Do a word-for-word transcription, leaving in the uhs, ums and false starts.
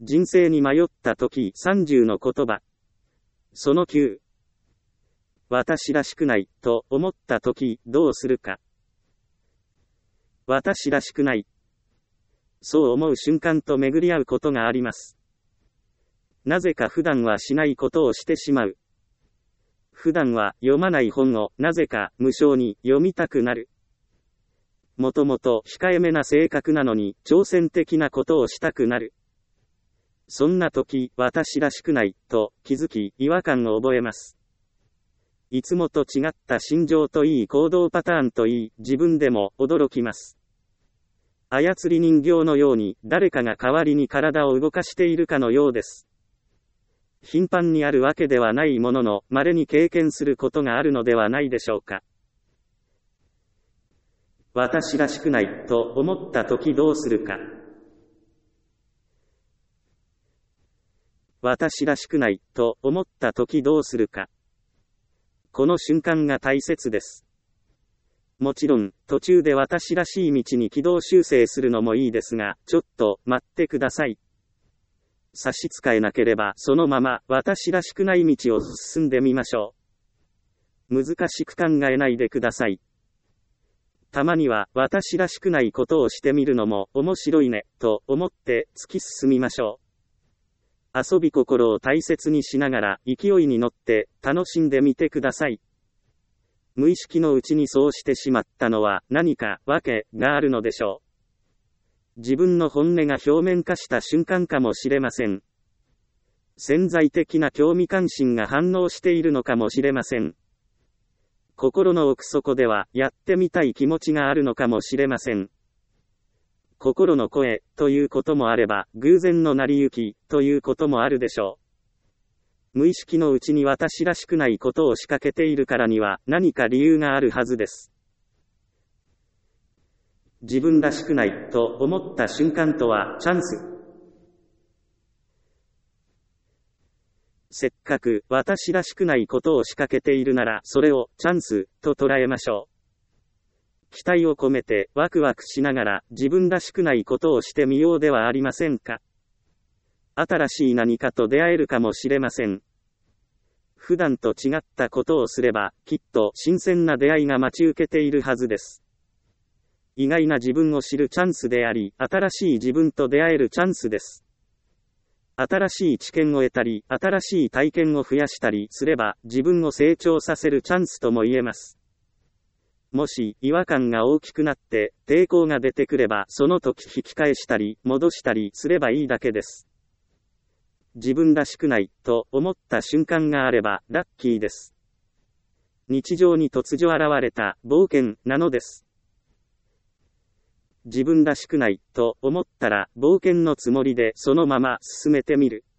人生に迷ったときさんじゅうの言葉。そのきゅう。私らしくないと思ったときどうするか。私らしくない。そう思う瞬間と巡り合うことがあります。なぜか普段はしないことをしてしまう。普段は読まない本をなぜか無性に読みたくなる。もともと控えめな性格なのに挑戦的なことをしたくなる。そんな時、私らしくないと気づき違和感を覚えます。いつもと違った心情といい行動パターンといい自分でも驚きます。操り人形のように誰かが代わりに体を動かしているかのようです。頻繁にあるわけではないものの、稀に経験することがあるのではないでしょうか。私らしくないと思ったときどうするか。私らしくないと思ったときどうするか。この瞬間が大切です。もちろん、途中で私らしい道に軌道修正するのもいいですが、ちょっと待ってください。差し支えなければそのまま私らしくない道を進んでみましょう。難しく考えないでください。たまには私らしくないことをしてみるのも面白いねと思って突き進みましょう。遊び心を大切にしながら勢いに乗って楽しんでみてください。無意識のうちにそうしてしまったのは何か訳があるのでしょう。自分の本音が表面化した瞬間かもしれません。潜在的な興味関心が反応しているのかもしれません。心の奥底ではやってみたい気持ちがあるのかもしれません。心の声ということもあれば、偶然の成り行きということもあるでしょう。無意識のうちに私らしくないことを仕掛けているからには何か理由があるはずです。自分らしくないと思った瞬間とはチャンス。せっかく私らしくないことを仕掛けているならそれをチャンスと捉えましょう。期待を込めてワクワクしながら自分らしくないことをしてみようではありませんか。新しい何かと出会えるかもしれません。普段と違ったことをすればきっと新鮮な出会いが待ち受けているはずです。意外な自分を知るチャンスであり、新しい自分と出会えるチャンスです。新しい知見を得たり、新しい体験を増やしたりすれば、自分を成長させるチャンスとも言えます。もし、違和感が大きくなって、抵抗が出てくれば、その時引き返したり、戻したりすればいいだけです。自分らしくないと思った瞬間があれば、ラッキーです。日常に突如現れた冒険なのです。自分らしくないと思ったら冒険のつもりでそのまま進めてみる。